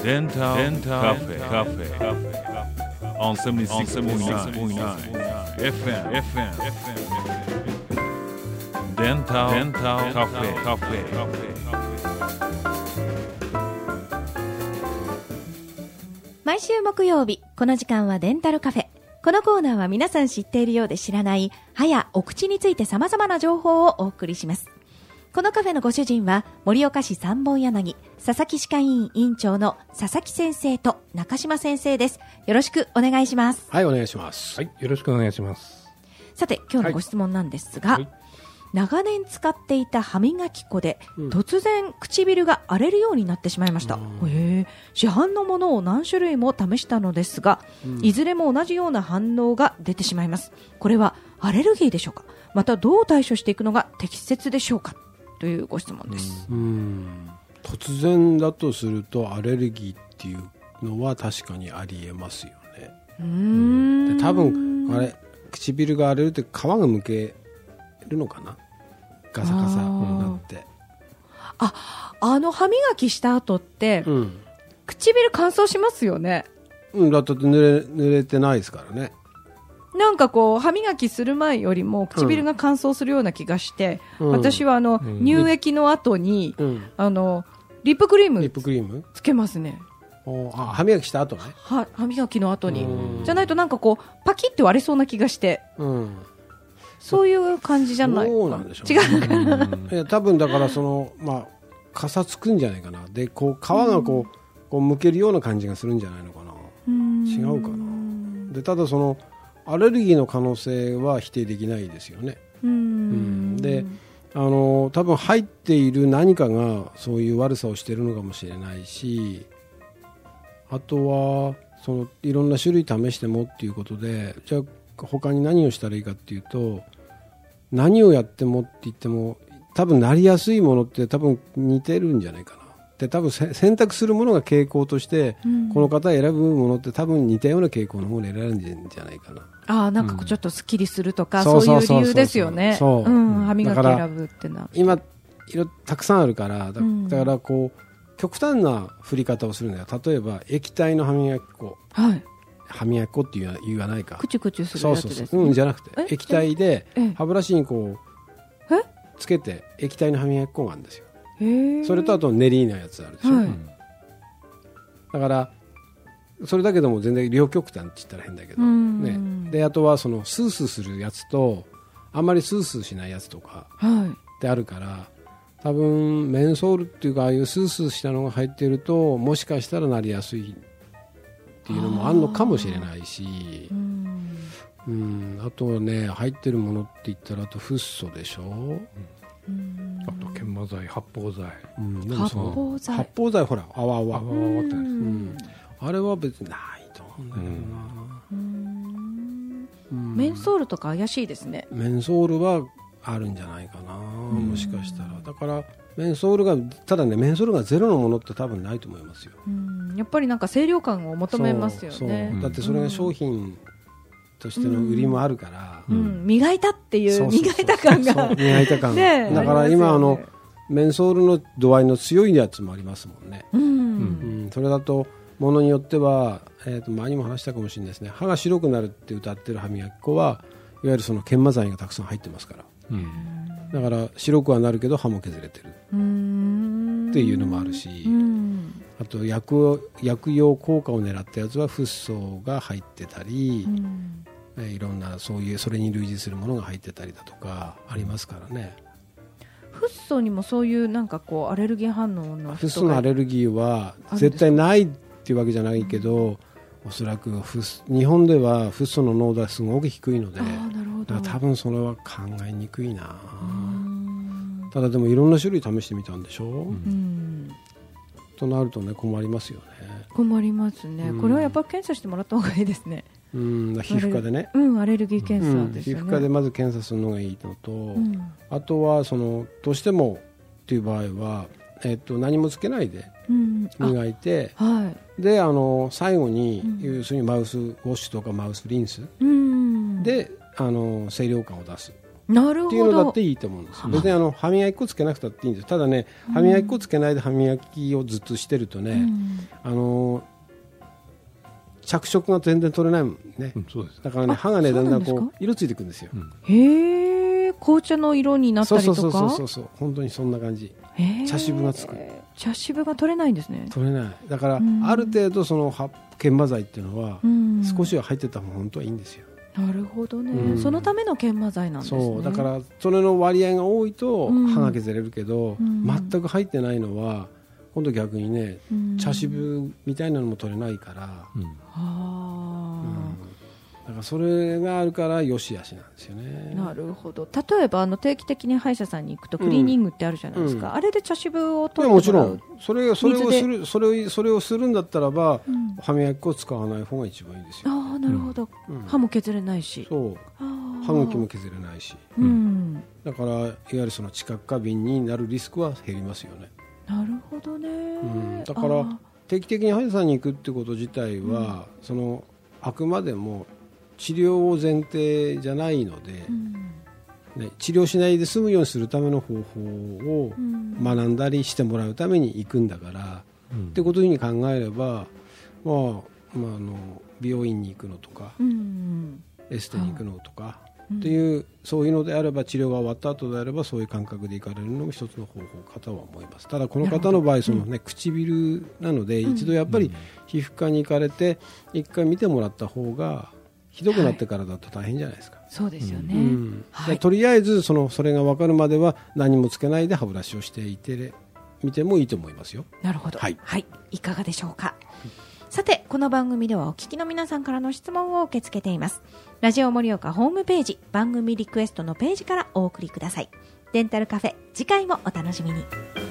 Dental Cafe on 76.9 FM Dental Cafe 毎週木曜日この時間はデンタルカフェ。このコーナーは皆さん知っているようで知らない歯やお口について様々な情報をお送りします。このカフェのご主人は盛岡市三本柳佐々木歯科医院院長の佐々木先生と中島先生です。よろしくお願いします。 はい、お願いします。 はい、よろしくお願いします。 さて今日のご質問なんですが、長年使っていた歯磨き粉で、突然唇が荒れるようになってしまいました。市販のものを何種類も試したのですが、いずれも同じような反応が出てしまいます。これはアレルギーでしょうか、またどう対処していくのが適切でしょうか、というご質問です。 突然だとするとアレルギーっていうのは確かにありえますよね。で多分あれ唇が荒れるって皮がむけるのかな、ガサガサになって。 歯磨きした後って、唇乾燥しますよね。 だって濡れてないですからね。 なんかこう歯磨きする前よりも唇が乾燥するような気がして、私は乳液の後に、リップクリームつけますね。 歯磨きした後ね。 歯磨きの後にじゃないとなんかこうパキッて割れそうな気がして、そういう感じじゃない。 そうなんでしょうね。 違うかな。 いや多分だからかさつくんじゃないかな。でこう皮がこうむけるような感じがするんじゃないのかな。違うかな。でただそのアレルギーの可能性は否定できないですよね。で多分入っている何かがそういう悪さをしているのかもしれないし、あとはそのいろんな種類試してもっていうことで、じゃあ他に何をしたらいいかっていうと、何をやってもって言っても多分なりやすいものって多分似てるんじゃないかな。で多分選択するものが傾向として、この方選ぶものって多分似たような傾向のものを選んでるんじゃないかな。 なんかちょっとスッキリするとか、そういう理由ですよね。歯磨き選ぶってのは今たくさんあるから、だからこう極端な振り方をするんだよ。例えば液体の歯磨き粉、歯磨き粉って言わないか、 クチュクチュするやつですね。 じゃなくて液体で歯ブラシにこうつけて液体の歯磨き粉があるんですよ。それとあと練りのやつあるでしょ、だからそれだけでも全然両極端って言ったら変だけど、であとはそのスースーするやつとあんまりスースーしないやつとかってあるから、多分メンソールっていうかああいうスースーしたのが入っているともしかしたらなりやすいっていうのもあるのかもしれないし、あとはね入ってるものって言ったらあとフッ素でしょ、 あと研磨剤、発泡剤、 発泡剤ほら泡って、あれは別にないと思うんだけどな。 メンソールとか怪しいですね。 メンソールはあるんじゃないかな、もしかしたら。だからメンソールがただね、メンソールがゼロのものって多分ないと思いますよ。 やっぱりなんか清涼感を求めますよね。 そうだってそれが商品としての売りもあるから、 磨いたっていう磨いた感が磨いた感だから今メンソールの度合いの強いやつもありますもんね。それだとものによっては、前にも話したかもしれないですね。歯が白くなるって歌ってる歯磨き粉はいわゆるその研磨剤がたくさん入ってますから、だから白くはなるけど歯も削れてるっていうのもあるし、あと薬用効果を狙ったやつはフッ素が入ってたり、いろんなそれに類似するものが入ってたりだとかありますからね。 フッ素にもそういうなんかこうアレルギー反応のフッ素のアレルギーは絶対ないっていうわけじゃないけど、おそらく日本ではフッ素の濃度はすごく低いので、だから多分それは考えにくいな。ただでもいろんな種類試してみたんでしょ、となるとね困りますよね。 困りますね。これはやっぱり検査してもらった方がいいですね。 皮膚科でね、 アレルギー検査ですよね。 皮膚科でまず検査するのがいいのと、あとはどうしてもっていう場合は、何もつけないで磨いて、で最後に、要するにマウスウォッシュとかマウスリンスで清涼感を出す。 なるほど。 っていうのだっていいと思うんですよ。別に歯磨き粉つけなくたっていいんです。ただね、歯磨き粉つけないで歯磨きをずっとしてるとね、着色が全然取れないもんね。 そうです。 だからね、歯がね、だんだんこう色ついてくるんですよ。 へえ、紅茶の色になったりとか。 そう本当にそんな感じ。茶渋がつく。 茶渋が取れないんですね。 取れない。だからある程度その研磨剤っていうのは少しは入ってた方が本当はいいんですよ。 なるほどね、そのための研磨剤なんですね。 そうだからそれの割合が多いと歯が削れるけど、全く入ってないのは今度逆にね、茶渋みたいなのも取れないから、だからそれがあるからよしあしなんですよね。 なるほど。例えば定期的に歯医者さんに行くとクリーニングってあるじゃないですか、あれで茶渋を取ってもらう。 もちろんそれをするんだったらば、歯磨き粉を使わない方が一番いいですよ。 ああ、なるほど、歯も削れないし、 そう歯茎も削れないし、だからいわゆるその知覚過敏になるリスクは減りますよね。 なるほどね、 だから定期的に歯医者さんに行くってこと自体は、そのあくまでも治療を前提じゃないので、治療しないで済むようにするための方法を学んだりしてもらうために行くんだから、ってことに考えれば、美容院に行くのとか、エステに行くのとか、っていうそういうのであれば、治療が終わった後であればそういう感覚で行かれるのも一つの方法かとは思います。ただこの方の場合唇なので、一度やっぱり皮膚科に行かれて一回見てもらった方が、ひどくなってからだと大変じゃないですか。 そうですよね、 とりあえずそれが分かるまでは何もつけないで歯ブラシをしていてみてもいいと思いますよ。 なるほど、いかがでしょうか。さて、この番組ではお聞きの皆さんからの質問を受け付けています。ラジオ盛岡ホームページ、番組リクエストのページからお送りください。デンタルカフェ、次回もお楽しみに。